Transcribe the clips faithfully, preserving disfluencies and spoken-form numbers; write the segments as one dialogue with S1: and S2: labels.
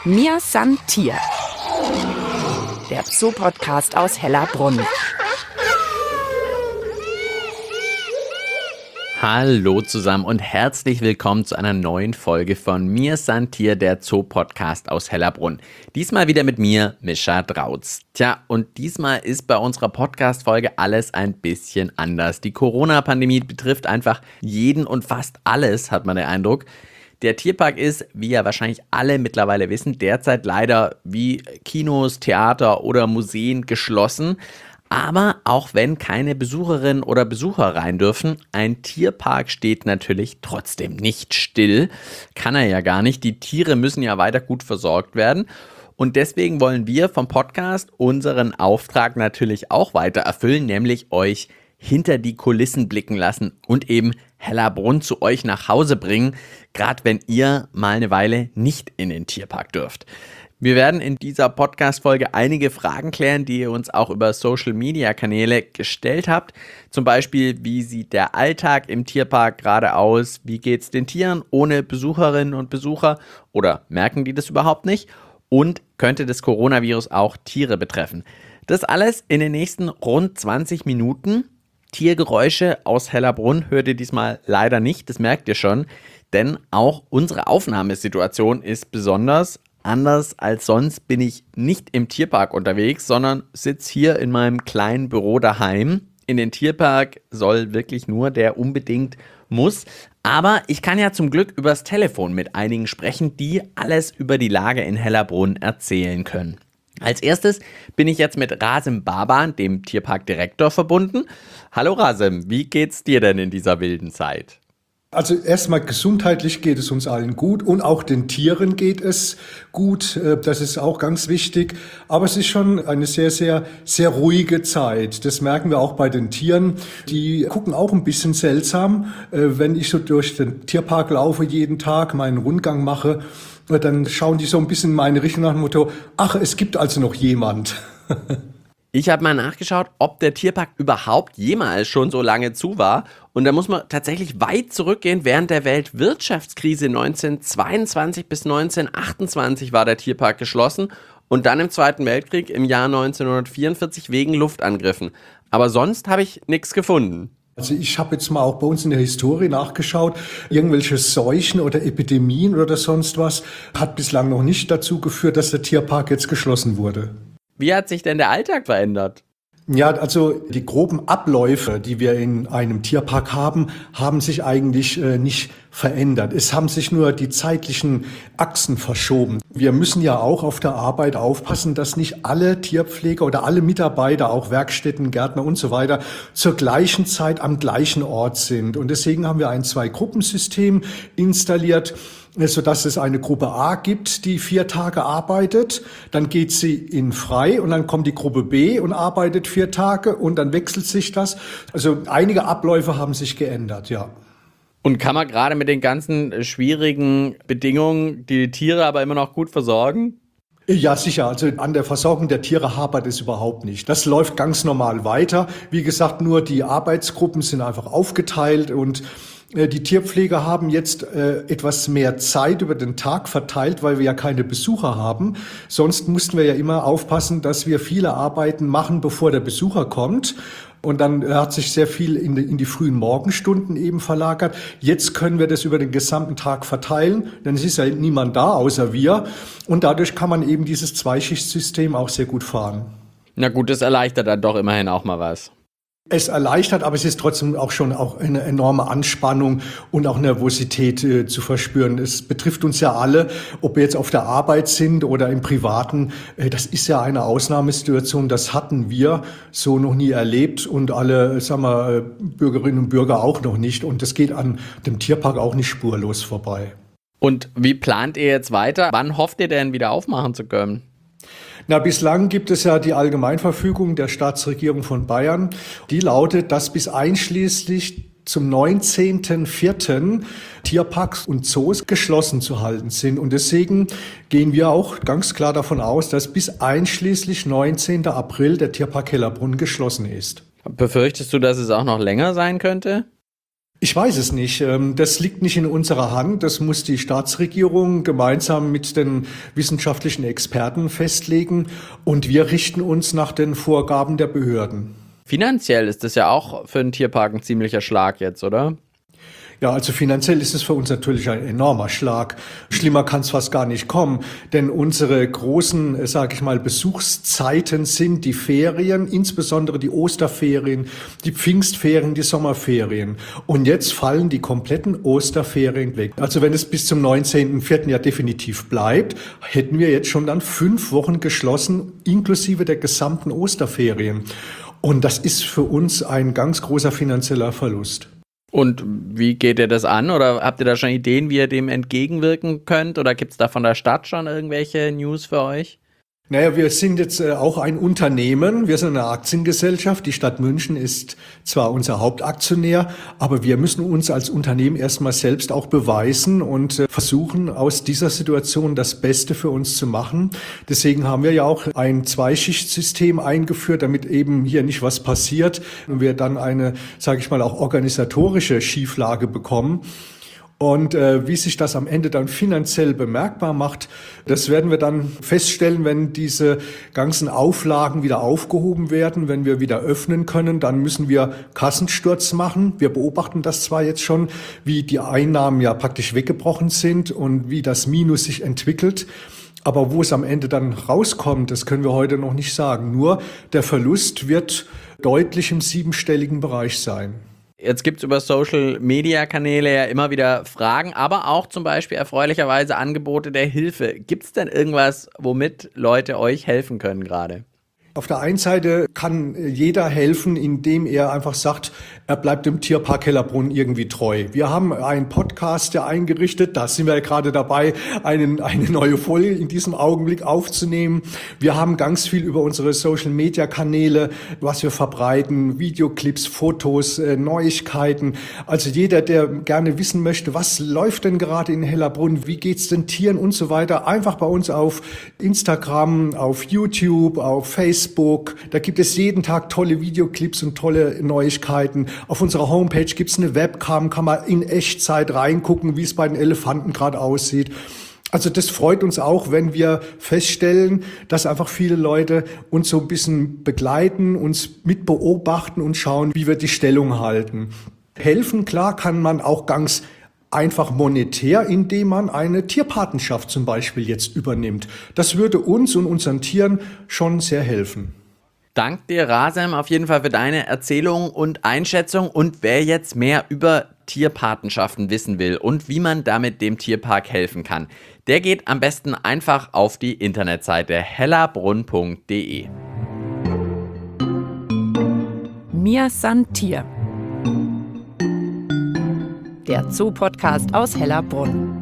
S1: Mir san Tier, der Zoo-Podcast aus Hellerbrunn.
S2: Hallo zusammen und herzlich willkommen zu einer neuen Folge von Mir san Tier, der Zoo-Podcast aus Hellerbrunn. Diesmal wieder mit mir, Mischa Drautz. Tja, und diesmal ist bei unserer Podcast-Folge alles ein bisschen anders. Die Corona-Pandemie betrifft einfach jeden und fast alles, hat man den Eindruck. Der Tierpark ist, wie ja wahrscheinlich alle mittlerweile wissen, derzeit leider wie Kinos, Theater oder Museen geschlossen. Aber auch wenn keine Besucherinnen oder Besucher rein dürfen, ein Tierpark steht natürlich trotzdem nicht still. Kann er ja gar nicht. Die Tiere müssen ja weiter gut versorgt werden. Und deswegen wollen wir vom Podcast unseren Auftrag natürlich auch weiter erfüllen, nämlich euch hinter die Kulissen blicken lassen und eben Hellerbrunn zu euch nach Hause bringen, gerade wenn ihr mal eine Weile nicht in den Tierpark dürft. Wir werden in dieser Podcast-Folge einige Fragen klären, die ihr uns auch über Social-Media-Kanäle gestellt habt. Zum Beispiel, wie sieht der Alltag im Tierpark gerade aus? Wie geht es den Tieren ohne Besucherinnen und Besucher? Oder merken die das überhaupt nicht? Und könnte das Coronavirus auch Tiere betreffen? Das alles in den nächsten rund zwanzig Minuten. Tiergeräusche aus Hellerbrunn hört ihr diesmal leider nicht, das merkt ihr schon. Denn auch unsere Aufnahmesituation ist besonders. Anders als sonst bin ich nicht im Tierpark unterwegs, sondern sitze hier in meinem kleinen Büro daheim. In den Tierpark soll wirklich nur der unbedingt muss. Aber ich kann ja zum Glück übers Telefon mit einigen sprechen, die alles über die Lage in Hellerbrunn erzählen können. Als erstes bin ich jetzt mit Rasim Baban, dem Tierparkdirektor, verbunden. Hallo Rasim, wie geht's dir denn in dieser wilden Zeit?
S3: Also erstmal gesundheitlich geht es uns allen gut und auch den Tieren geht es gut. Das ist auch ganz wichtig. Aber es ist schon eine sehr, sehr, sehr ruhige Zeit. Das merken wir auch bei den Tieren. Die gucken auch ein bisschen seltsam. Wenn ich so durch den Tierpark laufe jeden Tag, meinen Rundgang mache, dann schauen die so ein bisschen in meine Richtung nach dem Motto, ach, es gibt also noch jemand.
S2: Ich habe mal nachgeschaut, ob der Tierpark überhaupt jemals schon so lange zu war. Und da muss man tatsächlich weit zurückgehen. Während der Weltwirtschaftskrise neunzehnhundertzweiundzwanzig bis neunzehnhundertachtundzwanzig war der Tierpark geschlossen. Und dann im Zweiten Weltkrieg im Jahr neunzehnhundertvierundvierzig wegen Luftangriffen. Aber sonst habe ich nichts gefunden.
S3: Also ich habe jetzt mal auch bei uns in der Historie nachgeschaut, irgendwelche Seuchen oder Epidemien oder sonst was hat bislang noch nicht dazu geführt, dass der Tierpark jetzt geschlossen wurde.
S2: Wie hat sich denn der Alltag verändert?
S3: Ja, also die groben Abläufe, die wir in einem Tierpark haben, haben sich eigentlich äh, nicht verändert. Es haben sich nur die zeitlichen Achsen verschoben. Wir müssen ja auch auf der Arbeit aufpassen, dass nicht alle Tierpfleger oder alle Mitarbeiter, auch Werkstätten, Gärtner und so weiter, zur gleichen Zeit am gleichen Ort sind. Und deswegen haben wir ein Zwei-Gruppen-System installiert, sodass es eine Gruppe A gibt, die vier Tage arbeitet, dann geht sie in frei und dann kommt die Gruppe B und arbeitet vier Tage und dann wechselt sich das. Also einige Abläufe haben sich geändert, ja.
S2: Und kann man gerade mit den ganzen schwierigen Bedingungen die Tiere aber immer noch gut versorgen?
S3: Ja, sicher. Also an der Versorgung der Tiere hapert es überhaupt nicht. Das läuft ganz normal weiter. Wie gesagt, nur die Arbeitsgruppen sind einfach aufgeteilt und die Tierpfleger haben jetzt äh, etwas mehr Zeit über den Tag verteilt, weil wir ja keine Besucher haben. Sonst mussten wir ja immer aufpassen, dass wir viele Arbeiten machen, bevor der Besucher kommt. Und dann hat sich sehr viel in die, in die frühen Morgenstunden eben verlagert. Jetzt können wir das über den gesamten Tag verteilen, denn es ist ja niemand da außer wir. Und dadurch kann man eben dieses Zweischichtsystem auch sehr gut fahren.
S2: Na gut, das erleichtert dann doch immerhin auch mal was.
S3: Es erleichtert, aber es ist trotzdem auch schon auch eine enorme Anspannung und auch Nervosität äh, zu verspüren. Es betrifft uns ja alle, ob wir jetzt auf der Arbeit sind oder im Privaten. Äh, das ist ja eine Ausnahmesituation, das hatten wir so noch nie erlebt und alle, sagen wir, Bürgerinnen und Bürger auch noch nicht. Und das geht an dem Tierpark auch nicht spurlos vorbei.
S2: Und wie plant ihr jetzt weiter? Wann hofft ihr denn wieder aufmachen zu können?
S3: Na, bislang gibt es ja die Allgemeinverfügung der Staatsregierung von Bayern. Die lautet, dass bis einschließlich zum neunzehnten vierten Tierparks und Zoos geschlossen zu halten sind. Und deswegen gehen wir auch ganz klar davon aus, dass bis einschließlich neunzehnten April der Tierpark Hellerbrunn geschlossen ist.
S2: Befürchtest du, dass es auch noch länger sein könnte?
S3: Ich weiß es nicht. Das liegt nicht in unserer Hand. Das muss die Staatsregierung gemeinsam mit den wissenschaftlichen Experten festlegen. Und wir richten uns nach den Vorgaben der Behörden.
S2: Finanziell ist das ja auch für einen Tierpark ein ziemlicher Schlag jetzt, oder?
S3: Ja, also finanziell ist es für uns natürlich ein enormer Schlag. Schlimmer kann es fast gar nicht kommen, denn unsere großen, sage ich mal, Besuchszeiten sind die Ferien, insbesondere die Osterferien, die Pfingstferien, die Sommerferien. Und jetzt fallen die kompletten Osterferien weg. Also wenn es bis zum neunzehnten vierten ja definitiv bleibt, hätten wir jetzt schon dann fünf Wochen geschlossen, inklusive der gesamten Osterferien. Und das ist für uns ein ganz großer finanzieller Verlust.
S2: Und wie geht ihr das an? Oder habt ihr da schon Ideen, wie ihr dem entgegenwirken könnt? Oder gibt es da von der Stadt schon irgendwelche News für euch?
S3: Naja, wir sind jetzt äh, auch ein Unternehmen, wir sind eine Aktiengesellschaft. Die Stadt München ist zwar unser Hauptaktionär, aber wir müssen uns als Unternehmen erstmal selbst auch beweisen und äh, versuchen, aus dieser Situation das Beste für uns zu machen. Deswegen haben wir ja auch ein Zweischichtsystem eingeführt, damit eben hier nicht was passiert und wir dann eine, sage ich mal, auch organisatorische Schieflage bekommen. Und äh, wie sich das am Ende dann finanziell bemerkbar macht, das werden wir dann feststellen, wenn diese ganzen Auflagen wieder aufgehoben werden, wenn wir wieder öffnen können. Dann müssen wir Kassensturz machen. Wir beobachten das zwar jetzt schon, wie die Einnahmen ja praktisch weggebrochen sind und wie das Minus sich entwickelt. Aber wo es am Ende dann rauskommt, das können wir heute noch nicht sagen. Nur der Verlust wird deutlich im siebenstelligen Bereich sein.
S2: Jetzt gibt es über Social-Media-Kanäle ja immer wieder Fragen, aber auch zum Beispiel erfreulicherweise Angebote der Hilfe. Gibt es denn irgendwas, womit Leute euch helfen können gerade?
S3: Auf der einen Seite kann jeder helfen, indem er einfach sagt, er bleibt dem Tierpark Hellerbrunn irgendwie treu. Wir haben einen Podcast, der eingerichtet, da sind wir gerade dabei, einen, eine neue Folge in diesem Augenblick aufzunehmen. Wir haben ganz viel über unsere Social-Media-Kanäle, was wir verbreiten, Videoclips, Fotos, äh, Neuigkeiten. Also jeder, der gerne wissen möchte, was läuft denn gerade in Hellerbrunn, wie geht's den Tieren und so weiter, einfach bei uns auf Instagram, auf YouTube, auf Facebook. Facebook, da gibt es jeden Tag tolle Videoclips und tolle Neuigkeiten. Auf unserer Homepage gibt es eine Webcam, kann man in Echtzeit reingucken, wie es bei den Elefanten gerade aussieht. Also das freut uns auch, wenn wir feststellen, dass einfach viele Leute uns so ein bisschen begleiten, uns mit beobachten und schauen, wie wir die Stellung halten. Helfen, klar, kann man auch ganz einfach monetär, indem man eine Tierpatenschaft zum Beispiel jetzt übernimmt. Das würde uns und unseren Tieren schon sehr helfen.
S2: Dank dir, Rasem, auf jeden Fall für deine Erzählung und Einschätzung. Und wer jetzt mehr über Tierpatenschaften wissen will und wie man damit dem Tierpark helfen kann, der geht am besten einfach auf die Internetseite hellerbrunn punkt de.
S1: Mir san Tier. Der Zoo-Podcast aus Hellerbrunn.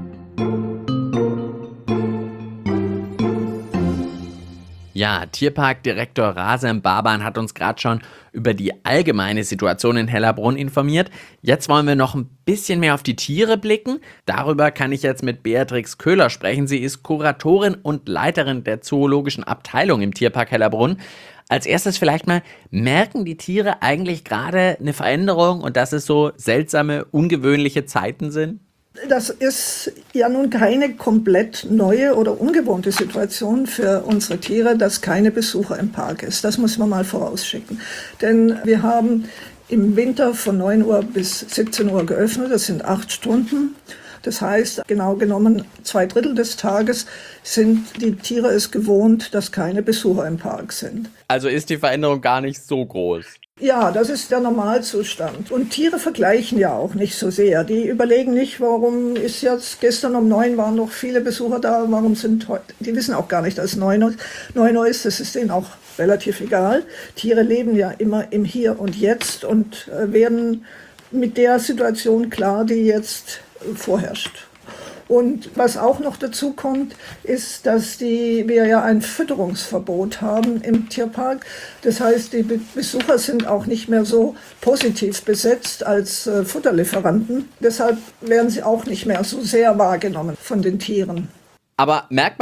S2: Ja, Tierparkdirektor Rasem Baban hat uns gerade schon über die allgemeine Situation in Hellerbrunn informiert. Jetzt wollen wir noch ein bisschen mehr auf die Tiere blicken. Darüber kann ich jetzt mit Beatrix Köhler sprechen. Sie ist Kuratorin und Leiterin der zoologischen Abteilung im Tierpark Hellerbrunn. Als erstes vielleicht mal, merken die Tiere eigentlich gerade eine Veränderung und dass es so seltsame, ungewöhnliche Zeiten sind?
S4: Das ist ja nun keine komplett neue oder ungewohnte Situation für unsere Tiere, dass keine Besucher im Park ist. Das muss man mal vorausschicken. Denn wir haben im Winter von neun Uhr bis siebzehn Uhr geöffnet, das sind acht Stunden. Das heißt, genau genommen, zwei Drittel des Tages sind die Tiere es gewohnt, dass keine Besucher im Park sind.
S2: Also ist die Veränderung gar nicht so groß?
S4: Ja, das ist der Normalzustand. Und Tiere vergleichen ja auch nicht so sehr. Die überlegen nicht, warum ist jetzt, gestern um neun waren noch viele Besucher da, warum sind heute, die wissen auch gar nicht, dass es neun Uhr ist, das ist denen auch relativ egal. Tiere leben ja immer im Hier und Jetzt und werden mit der Situation klar, die jetzt vorherrscht. Und was auch noch dazu kommt, ist, dass die, wir ja ein Fütterungsverbot haben im Tierpark. Das heißt, die Besucher sind auch nicht mehr so positiv besetzt als äh, Futterlieferanten. Deshalb werden sie auch nicht mehr so sehr wahrgenommen von den Tieren.
S2: Aber merkt man dann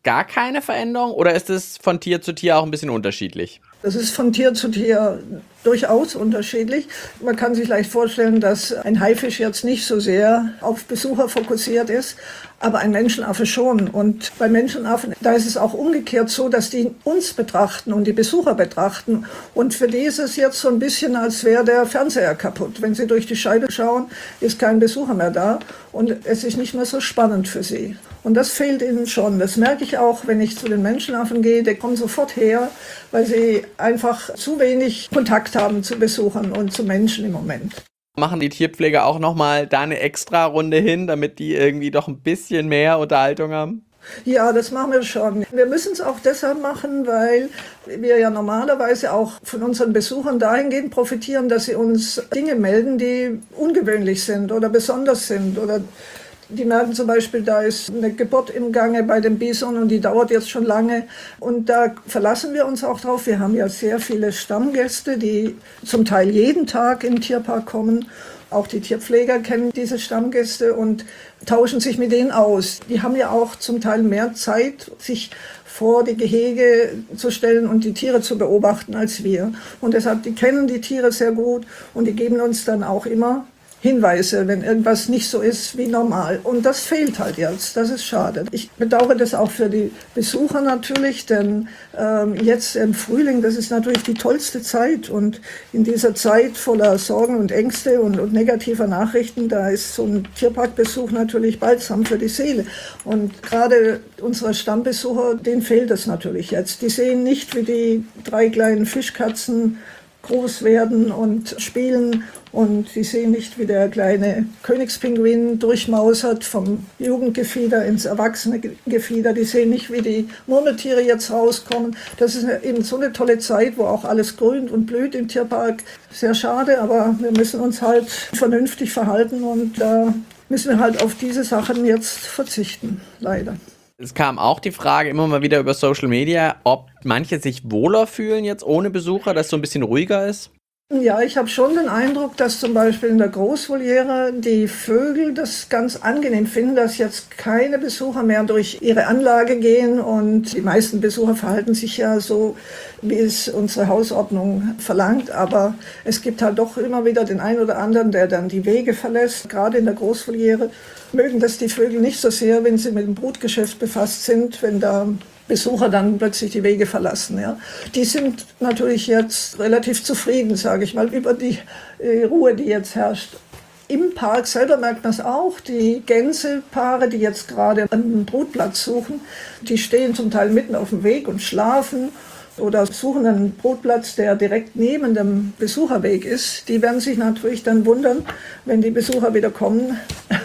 S2: gar keine Veränderung oder ist es von Tier zu Tier auch ein bisschen unterschiedlich?
S4: Das ist von Tier zu Tier durchaus unterschiedlich. Man kann sich leicht vorstellen, dass ein Haifisch jetzt nicht so sehr auf Besucher fokussiert ist, aber ein Menschenaffe schon. Und bei Menschenaffen, da ist es auch umgekehrt so, dass die uns betrachten und die Besucher betrachten. Und für die ist es jetzt so ein bisschen, als wäre der Fernseher kaputt. Wenn sie durch die Scheibe schauen, ist kein Besucher mehr da und es ist nicht mehr so spannend für sie. Und das fehlt ihnen schon. Das merke ich auch, wenn ich zu den Menschenaffen gehe. Die kommen sofort her, weil sie einfach zu wenig Kontakt haben zu Besuchern und zu Menschen im Moment.
S2: Machen die Tierpfleger auch nochmal da eine Extra-Runde hin, damit die irgendwie doch ein bisschen mehr Unterhaltung haben?
S4: Ja, das machen wir schon. Wir müssen es auch deshalb machen, weil wir ja normalerweise auch von unseren Besuchern dahingehend profitieren, dass sie uns Dinge melden, die ungewöhnlich sind oder besonders sind. Oder die merken zum Beispiel, da ist eine Geburt im Gange bei dem Bison und die dauert jetzt schon lange. Und da verlassen wir uns auch drauf. Wir haben ja sehr viele Stammgäste, die zum Teil jeden Tag im Tierpark kommen. Auch die Tierpfleger kennen diese Stammgäste und tauschen sich mit denen aus. Die haben ja auch zum Teil mehr Zeit, sich vor die Gehege zu stellen und die Tiere zu beobachten als wir. Und deshalb, die kennen die Tiere sehr gut und die geben uns dann auch immer Hinweise, wenn irgendwas nicht so ist wie normal. Und das fehlt halt jetzt. Das ist schade. Ich bedauere das auch für die Besucher natürlich, denn ähm, jetzt im Frühling, das ist natürlich die tollste Zeit. Und in dieser Zeit voller Sorgen und Ängste und, und negativer Nachrichten, da ist so ein Tierparkbesuch natürlich balsam für die Seele. Und gerade unsere Stammbesucher, denen fehlt es natürlich jetzt. Die sehen nicht, wie die drei kleinen Fischkatzen groß werden und spielen und sie sehen nicht, wie der kleine Königspinguin durchmausert vom Jugendgefieder ins erwachsene Gefieder. Die sehen nicht, wie die Murmeltiere jetzt rauskommen. Das ist eben so eine tolle Zeit, wo auch alles grünt und blüht im Tierpark. Sehr schade, aber wir müssen uns halt vernünftig verhalten und da äh, müssen wir halt auf diese Sachen jetzt verzichten, leider.
S2: Es kam auch die Frage immer mal wieder über Social Media, ob manche sich wohler fühlen jetzt ohne Besucher, dass es so ein bisschen ruhiger ist.
S4: Ja, ich habe schon den Eindruck, dass zum Beispiel in der Großvoliere die Vögel das ganz angenehm finden, dass jetzt keine Besucher mehr durch ihre Anlage gehen und die meisten Besucher verhalten sich ja so, wie es unsere Hausordnung verlangt, aber es gibt halt doch immer wieder den einen oder anderen, der dann die Wege verlässt, gerade in der Großvoliere. Mögen das die Vögel nicht so sehr, wenn sie mit dem Brutgeschäft befasst sind, wenn da Besucher dann plötzlich die Wege verlassen. Ja. Die sind natürlich jetzt relativ zufrieden, sage ich mal, über die äh, Ruhe, die jetzt herrscht. Im Park selber merkt man es auch. Die Gänsepaare, die jetzt gerade einen Brutplatz suchen, die stehen zum Teil mitten auf dem Weg und schlafen oder suchen einen Brutplatz, der direkt neben dem Besucherweg ist. Die werden sich natürlich dann wundern, wenn die Besucher wieder kommen,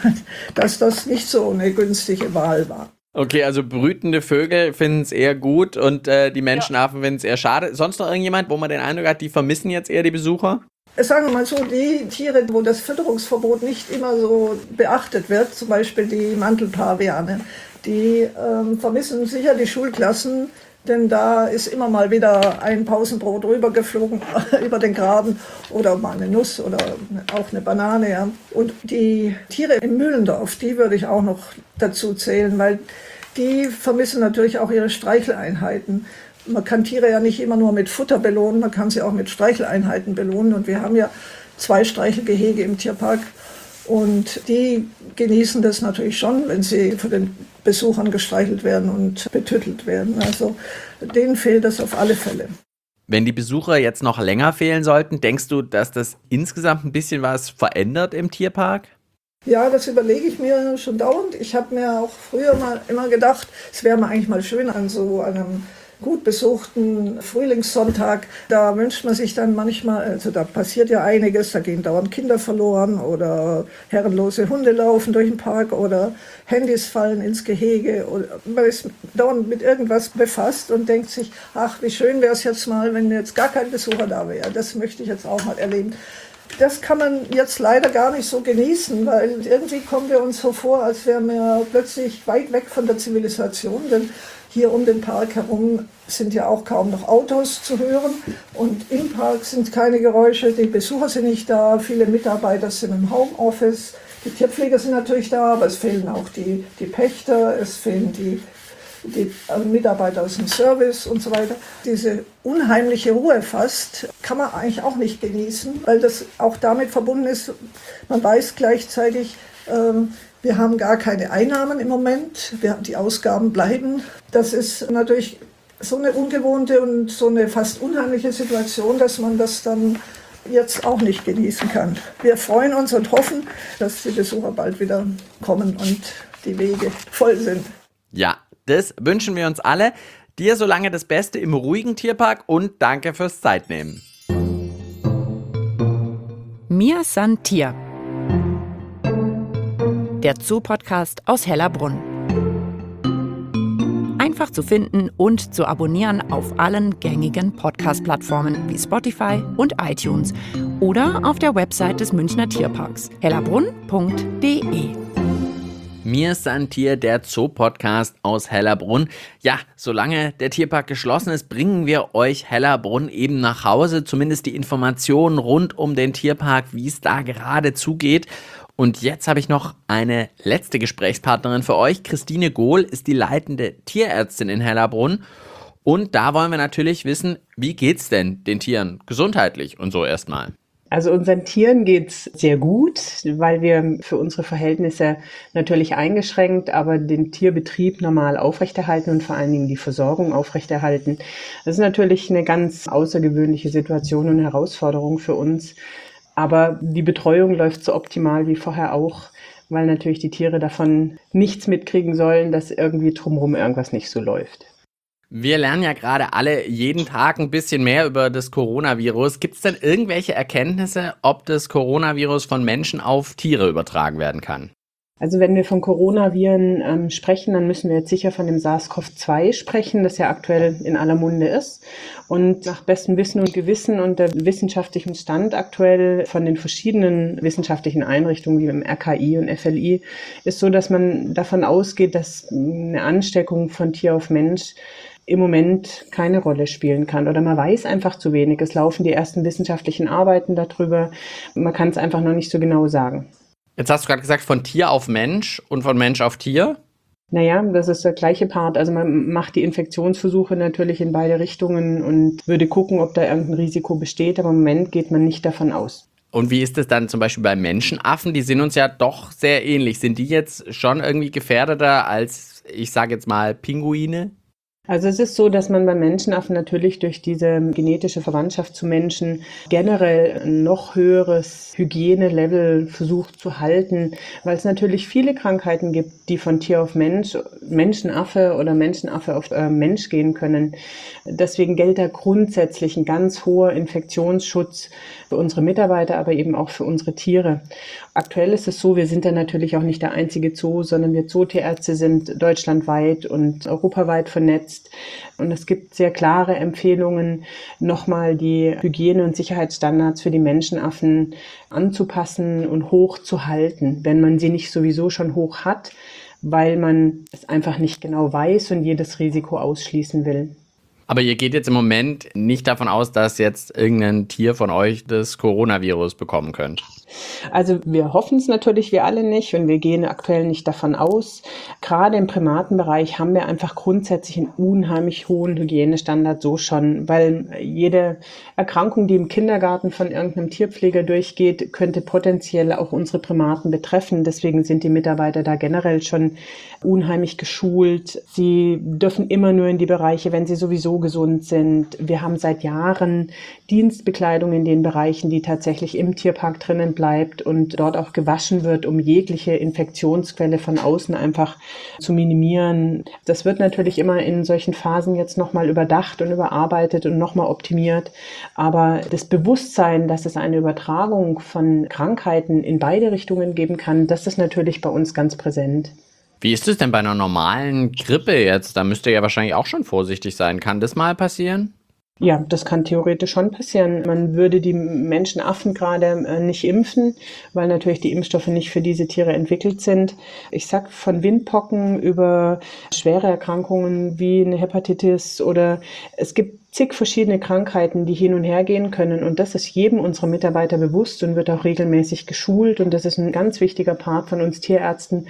S4: dass das nicht so eine günstige Wahl war.
S2: Okay, also brütende Vögel finden es eher gut und äh, die Menschenaffen finden es eher schade. Sonst noch irgendjemand, wo man den Eindruck hat, die vermissen jetzt eher die Besucher?
S4: Sagen wir mal so, die Tiere, wo das Fütterungsverbot nicht immer so beachtet wird, zum Beispiel die Mantelpaviane, die ähm, vermissen sicher die Schulklassen, denn da ist immer mal wieder ein Pausenbrot rübergeflogen über den Graben oder mal eine Nuss oder auch eine Banane. Ja. Und die Tiere im Mühlendorf, die würde ich auch noch dazu zählen, weil die vermissen natürlich auch ihre Streicheleinheiten. Man kann Tiere ja nicht immer nur mit Futter belohnen, man kann sie auch mit Streicheleinheiten belohnen. Und wir haben ja zwei Streichelgehege im Tierpark. Und die genießen das natürlich schon, wenn sie von den Besuchern gestreichelt werden und betüttelt werden. Also denen fehlt das auf alle Fälle.
S2: Wenn die Besucher jetzt noch länger fehlen sollten, denkst du, dass das insgesamt ein bisschen was verändert im Tierpark?
S4: Ja, das überlege ich mir schon dauernd. Ich habe mir auch früher mal immer gedacht, es wäre mal eigentlich mal schön an so einem gut besuchten Frühlingssonntag. Da wünscht man sich dann manchmal, also da passiert ja einiges, da gehen dauernd Kinder verloren oder herrenlose Hunde laufen durch den Park oder Handys fallen ins Gehege. Oder man ist dauernd mit irgendwas befasst und denkt sich, ach, wie schön wäre es jetzt mal, wenn jetzt gar kein Besucher da wäre. Das möchte ich jetzt auch mal erleben. Das kann man jetzt leider gar nicht so genießen, weil irgendwie kommen wir uns so vor, als wären wir plötzlich weit weg von der Zivilisation, denn hier um den Park herum sind ja auch kaum noch Autos zu hören und im Park sind keine Geräusche, die Besucher sind nicht da, viele Mitarbeiter sind im Homeoffice, die Tierpfleger sind natürlich da, aber es fehlen auch die, die Pächter, es fehlen die die Mitarbeiter aus dem Service und so weiter. Diese unheimliche Ruhe fast kann man eigentlich auch nicht genießen, weil das auch damit verbunden ist, man weiß gleichzeitig, ähm, wir haben gar keine Einnahmen im Moment, wir, die Ausgaben bleiben. Das ist natürlich so eine ungewohnte und so eine fast unheimliche Situation, dass man das dann jetzt auch nicht genießen kann. Wir freuen uns und hoffen, dass die Besucher bald wieder kommen und die Wege voll sind.
S2: Ja, das wünschen wir uns alle. Dir solange das Beste im ruhigen Tierpark und danke fürs Zeitnehmen.
S1: Mir san Tier. Der Zoo-Podcast aus Hellerbrunn. Einfach zu finden und zu abonnieren auf allen gängigen Podcast-Plattformen wie Spotify und iTunes oder auf der Website des Münchner Tierparks hellerbrunn punkt de.
S2: Mir san Tier, der Zoo-Podcast aus Hellerbrunn. Ja, solange der Tierpark geschlossen ist, bringen wir euch Hellerbrunn eben nach Hause. Zumindest die Informationen rund um den Tierpark, wie es da gerade zugeht. Und jetzt habe ich noch eine letzte Gesprächspartnerin für euch. Christine Gohl ist die leitende Tierärztin in Hellerbrunn. Und da wollen wir natürlich wissen, wie geht's denn den Tieren gesundheitlich und so erstmal?
S5: Also unseren Tieren geht's sehr gut, weil wir für unsere Verhältnisse natürlich eingeschränkt, aber den Tierbetrieb normal aufrechterhalten und vor allen Dingen die Versorgung aufrechterhalten. Das ist natürlich eine ganz außergewöhnliche Situation und Herausforderung für uns. Aber die Betreuung läuft so optimal wie vorher auch, weil natürlich die Tiere davon nichts mitkriegen sollen, dass irgendwie drumherum irgendwas nicht so läuft.
S2: Wir lernen ja gerade alle jeden Tag ein bisschen mehr über das Coronavirus. Gibt es denn irgendwelche Erkenntnisse, ob das Coronavirus von Menschen auf Tiere übertragen werden kann?
S5: Also wenn wir von Coronaviren ähm, sprechen, dann müssen wir jetzt sicher von dem SARS-C o V zwei sprechen, das ja aktuell in aller Munde ist. Und nach bestem Wissen und Gewissen und der wissenschaftlichen Stand aktuell von den verschiedenen wissenschaftlichen Einrichtungen wie im R K I und F L I ist so, dass man davon ausgeht, dass eine Ansteckung von Tier auf Mensch im Moment keine Rolle spielen kann oder man weiß einfach zu wenig. Es laufen die ersten wissenschaftlichen Arbeiten darüber. Man kann es einfach noch nicht so genau sagen.
S2: Jetzt hast du gerade gesagt, von Tier auf Mensch und von Mensch auf Tier?
S5: Naja, das ist der gleiche Part. Also man macht die Infektionsversuche natürlich in beide Richtungen und würde gucken, ob da irgendein Risiko besteht. Aber im Moment geht man nicht davon aus.
S2: Und wie ist es dann zum Beispiel bei Menschenaffen? Die sind uns ja doch sehr ähnlich. Sind die jetzt schon irgendwie gefährdeter als, ich sage jetzt mal, Pinguine?
S5: Also es ist so, dass man bei Menschenaffen natürlich durch diese genetische Verwandtschaft zu Menschen generell ein noch höheres Hygienelevel versucht zu halten, weil es natürlich viele Krankheiten gibt, die von Tier auf Mensch, Menschenaffe oder Menschenaffe auf äh, Mensch gehen können. Deswegen gilt da grundsätzlich ein ganz hoher Infektionsschutz für unsere Mitarbeiter, aber eben auch für unsere Tiere. Aktuell ist es so, wir sind ja natürlich auch nicht der einzige Zoo, sondern wir Zootierärzte sind deutschlandweit und europaweit vernetzt. Und es gibt sehr klare Empfehlungen, nochmal die Hygiene- und Sicherheitsstandards für die Menschenaffen anzupassen und hoch zu halten, wenn man sie nicht sowieso schon hoch hat, weil man es einfach nicht genau weiß und jedes Risiko ausschließen will.
S2: Aber ihr geht jetzt im Moment nicht davon aus, dass jetzt irgendein Tier von euch das Coronavirus bekommen könnt?
S5: Also wir hoffen es natürlich, wir alle nicht und wir gehen aktuell nicht davon aus. Gerade im Primatenbereich haben wir einfach grundsätzlich einen unheimlich hohen Hygienestandard so schon, weil jede Erkrankung, die im Kindergarten von irgendeinem Tierpfleger durchgeht, könnte potenziell auch unsere Primaten betreffen. Deswegen sind die Mitarbeiter da generell schon unheimlich geschult. Sie dürfen immer nur in die Bereiche, wenn sie sowieso gesund sind. Wir haben seit Jahren Dienstbekleidung in den Bereichen, die tatsächlich im Tierpark drinnen bleibt und dort auch gewaschen wird, um jegliche Infektionsquelle von außen einfach zu minimieren. Das wird natürlich immer in solchen Phasen jetzt nochmal überdacht und überarbeitet und nochmal optimiert. Aber das Bewusstsein, dass es eine Übertragung von Krankheiten in beide Richtungen geben kann, das ist natürlich bei uns ganz präsent.
S2: Wie ist es denn bei einer normalen Grippe jetzt? Da müsst ihr ja wahrscheinlich auch schon vorsichtig sein. Kann das mal passieren?
S5: Ja, das kann theoretisch schon passieren. Man würde die Menschenaffen gerade äh, nicht impfen, weil natürlich die Impfstoffe nicht für diese Tiere entwickelt sind. Ich sag von Windpocken über schwere Erkrankungen wie eine Hepatitis oder es gibt zig verschiedene Krankheiten, die hin und her gehen können. Und das ist jedem unserer Mitarbeiter bewusst und wird auch regelmäßig geschult. Und das ist ein ganz wichtiger Part von uns Tierärzten,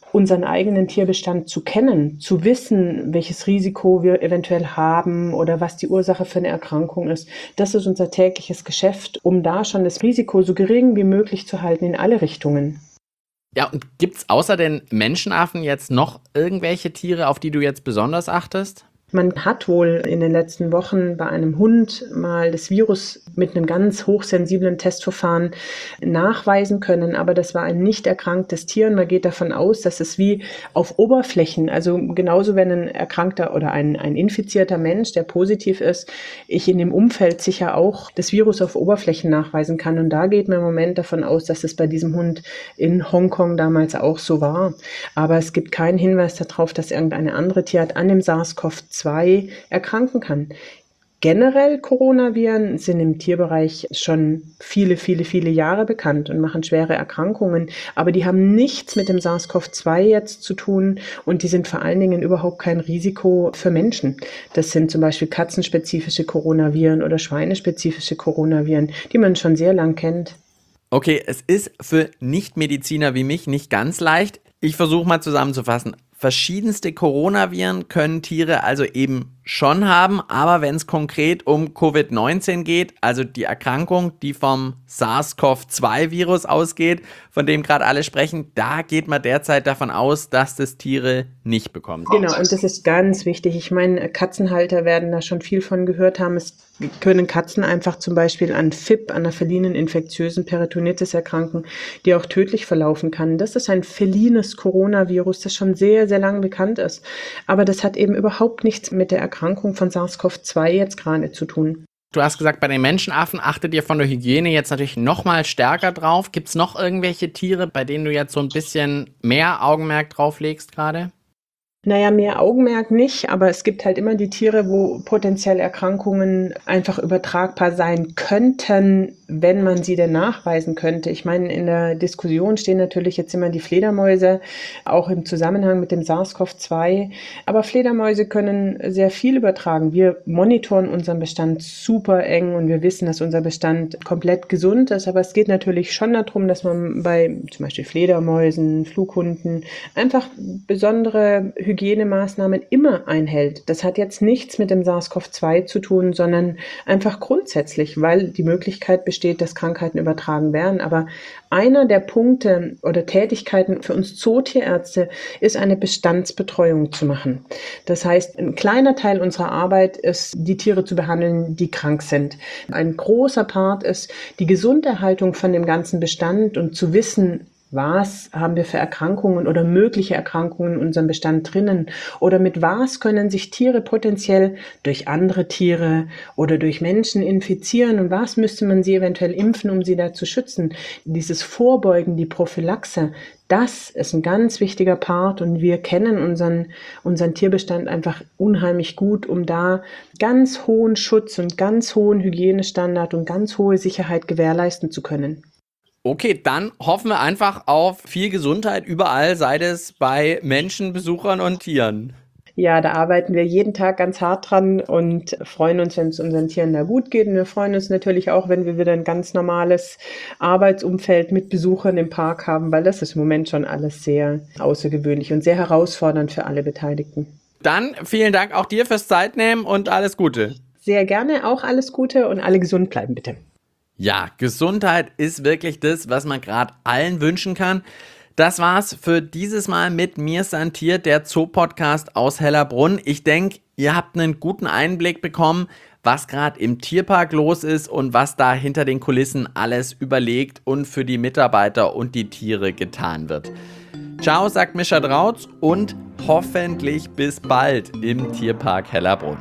S5: unseren eigenen Tierbestand zu kennen, zu wissen, welches Risiko wir eventuell haben oder was die Ursache für eine Erkrankung ist. Das ist unser tägliches Geschäft, um da schon das Risiko so gering wie möglich zu halten in alle Richtungen.
S2: Ja, und gibt's außer den Menschenaffen jetzt noch irgendwelche Tiere, auf die du jetzt besonders achtest?
S5: Man hat wohl in den letzten Wochen bei einem Hund mal das Virus mit einem ganz hochsensiblen Testverfahren nachweisen können, aber das war ein nicht erkranktes Tier und man geht davon aus, dass es wie auf Oberflächen, also genauso wenn ein erkrankter oder ein, ein infizierter Mensch, der positiv ist, ich in dem Umfeld sicher auch das Virus auf Oberflächen nachweisen kann und da geht man im Moment davon aus, dass es bei diesem Hund in Hongkong damals auch so war, aber es gibt keinen Hinweis darauf, dass irgendeine andere Tierart an dem SARS-C o V zwei erkranken kann. Generell Coronaviren sind im Tierbereich schon viele, viele, viele Jahre bekannt und machen schwere Erkrankungen, aber die haben nichts mit dem SARS-C o V zwei jetzt zu tun und die sind vor allen Dingen überhaupt kein Risiko für Menschen. Das sind zum Beispiel katzenspezifische Coronaviren oder schweinespezifische Coronaviren, die man schon sehr lang kennt.
S2: Okay, es ist für Nichtmediziner wie mich nicht ganz leicht. Ich versuche mal zusammenzufassen. Verschiedenste Coronaviren können Tiere also eben schon haben, aber wenn es konkret um Covid neunzehn geht, also die Erkrankung, die vom SARS-C o V zwei Virus ausgeht, von dem gerade alle sprechen, da geht man derzeit davon aus, dass das Tiere nicht bekommen.
S5: Genau, und das ist ganz wichtig. Ich meine, Katzenhalter werden da schon viel von gehört haben. Es können Katzen einfach zum Beispiel an F I P, an einer felinen infektiösen Peritonitis erkranken, die auch tödlich verlaufen kann. Das ist ein felines Coronavirus, das schon sehr, sehr lange bekannt ist. Aber das hat eben überhaupt nichts mit der Erkrankung von SARS-C o V zwei jetzt gerade zu tun.
S2: Du hast gesagt, bei den Menschenaffen achtet ihr von der Hygiene jetzt natürlich noch mal stärker drauf. Gibt es noch irgendwelche Tiere, bei denen du jetzt so ein bisschen mehr Augenmerk drauf legst gerade?
S5: Naja, mehr Augenmerk nicht, aber es gibt halt immer die Tiere, wo potenziell Erkrankungen einfach übertragbar sein könnten, wenn man sie denn nachweisen könnte. Ich meine, in der Diskussion stehen natürlich jetzt immer die Fledermäuse, auch im Zusammenhang mit dem SARS-C o V zwei. Aber Fledermäuse können sehr viel übertragen. Wir monitoren unseren Bestand super eng und wir wissen, dass unser Bestand komplett gesund ist. Aber es geht natürlich schon darum, dass man bei zum Beispiel Fledermäusen, Flughunden einfach besondere Hygienemaßnahmen immer einhält. Das hat jetzt nichts mit dem SARS-C o V zwei zu tun, sondern einfach grundsätzlich, weil die Möglichkeit besteht, dass Krankheiten übertragen werden. Aber einer der Punkte oder Tätigkeiten für uns Zootierärzte ist, eine Bestandsbetreuung zu machen. Das heißt, ein kleiner Teil unserer Arbeit ist, die Tiere zu behandeln, die krank sind. Ein großer Part ist die Gesunderhaltung von dem ganzen Bestand und zu wissen, was haben wir für Erkrankungen oder mögliche Erkrankungen in unserem Bestand drinnen? Oder mit was können sich Tiere potenziell durch andere Tiere oder durch Menschen infizieren? Und was müsste man sie eventuell impfen, um sie da zu schützen? Dieses Vorbeugen, die Prophylaxe, das ist ein ganz wichtiger Part und wir kennen unseren, unseren Tierbestand einfach unheimlich gut, um da ganz hohen Schutz und ganz hohen Hygienestandard und ganz hohe Sicherheit gewährleisten zu können.
S2: Okay, dann hoffen wir einfach auf viel Gesundheit überall, sei es bei Menschen, Besuchern und Tieren.
S5: Ja, da arbeiten wir jeden Tag ganz hart dran und freuen uns, wenn es unseren Tieren da gut geht. Und wir freuen uns natürlich auch, wenn wir wieder ein ganz normales Arbeitsumfeld mit Besuchern im Park haben, weil das ist im Moment schon alles sehr außergewöhnlich und sehr herausfordernd für alle Beteiligten.
S2: Dann vielen Dank auch dir fürs Zeitnehmen und alles Gute.
S5: Sehr gerne, auch alles Gute und alle gesund bleiben, bitte.
S2: Ja, Gesundheit ist wirklich das, was man gerade allen wünschen kann. Das war's für dieses Mal mit Mir ist ein Tier, der Zoo-Podcast aus Hellerbrunn. Ich denke, ihr habt einen guten Einblick bekommen, was gerade im Tierpark los ist und was da hinter den Kulissen alles überlegt und für die Mitarbeiter und die Tiere getan wird. Ciao, sagt Mischa Drautz und hoffentlich bis bald im Tierpark Hellerbrunn.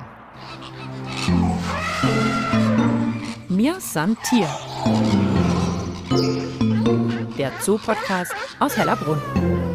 S1: Mir san Tier. Der Zoo-Podcast aus Hellerbrunn.